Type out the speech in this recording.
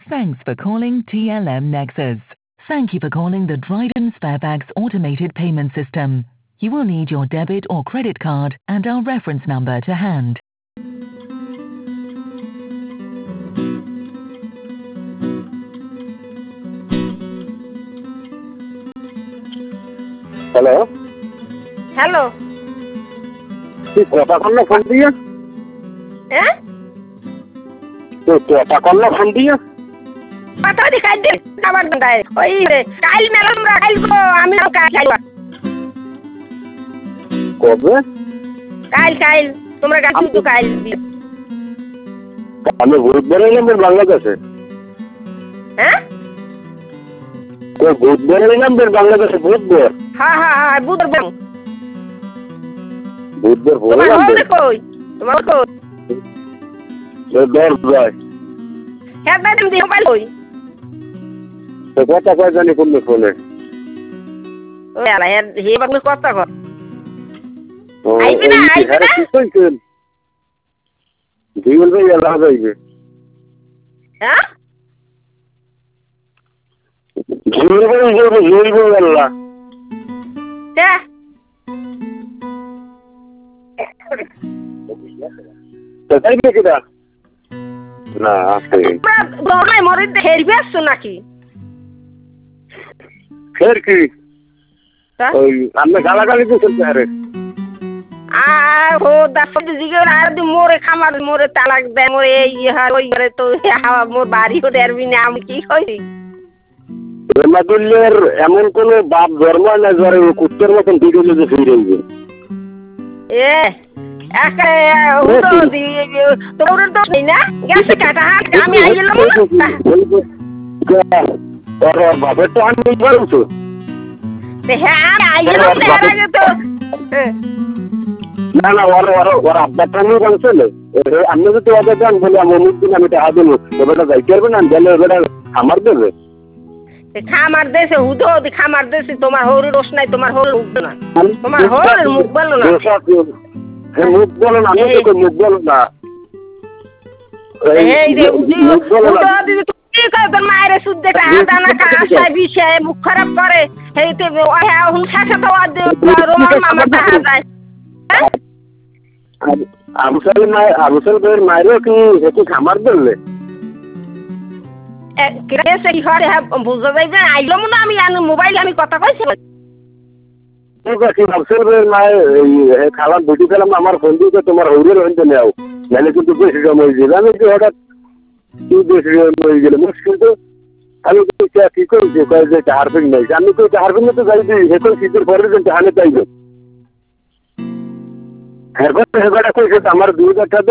Thanks for calling TLM Nexus. Thank you for calling the Dryden Sparebags automated payment system. You will need your debit or credit card and our reference number to hand. Hello? Hello. তুই কথা call না phone দিয়ে? হ্যাঁ? তুই কথা call না phone দিয়ে? কথা দি কাই দে আবার দাই। ওই রে কাল মেলা আমরা কালবো আমি কাল কবে? কাল তোমরা কাছে তো কাল আমি বুধবার এলাম বাংলাদেশে। হ্যাঁ? বুধবার এলাম বাংলাদেশে বুধবার। হ্যাঁ বুধবার। বুধবার তোমার বললাম হল কই? তোমার কই? দর যায়। হ্যাঁ দাদা দিও পাল কই? তো কথা কয় জানি কোন ফোনে। ওই আলা হে বাগলে কথা কর। ও আইবে না। কি কইছেন? জীবন ভাই এলা যাইবে। হ্যাঁ? জীবন ভাই যাইবে এলা। হ্যাঁ। তো যাইবে কিডা? না আছে। তোমরা মরে হেরবে আসছো নাকি? ফের কি? ওই আমরা গালাগালি দিতেন আরে। ও দাসো জিগর আর দি মোরে খামার মোরে তালাক দে মোরে এই ওই করে তো মোর বাড়ি ও দেরবি না আমি কি কই? রমাদুল্লের এমন কোন বাপ জন্ম না যারে কুত্তের মতন দিগলে যে ফিরে যাবে। এ একা উড়ো দি তোর তো নেই না গেছে কাটা আমি আইলাম আরে বাবা তো আমি বলছো তো হ্যাঁ আমি আইলাম এর আগে তো না ওর আব্বাটা আমি বলছিল আমি যদি ওদের জান বলে আমি মুদিন আমি টাকা দেবো এবারে যাইতে পারবে না গেলে এবারে আমার দেবে খামার দেশে হুদো খামার দেশে তোমার হরু রোশ নাই তোমার হরু উঠবে না তোমার হরু মুখ বলো না মুখ বলো না আমি তো মুখ বলো না এই যে হুদো দিদি কি করে তোর মায়ের সুদ্ধে দানা কাশায় বিষে মুখ খারাপ করে এইতে ওই হুন শাসা তো রোমান মামা দেখা যায় আবুসাল ভাইয়ের মায়েরও কি একটু খামার ধরলে বুঝতে যাইবে আইলো মনে আমি মোবাইলে আমি কথা কইছি আবুসাল ভাইয়ের মায়ের খালাম বুঝি খেলাম আমার ফোন দিয়ে তোমার হৌরের হইতে নেও নাহলে কিন্তু বেশি সময় দিলে আমি কি হঠাৎ কি বেশি হয়ে গেলে মুশকিল তো আমি কি করছি কয়ে যে হারফিং নাই আমি তো হারফিং তো যাইছি এখন শীতের পরে যে হানে চাইবে এরপর হেবাটা কইছে আমার 2000 টাকা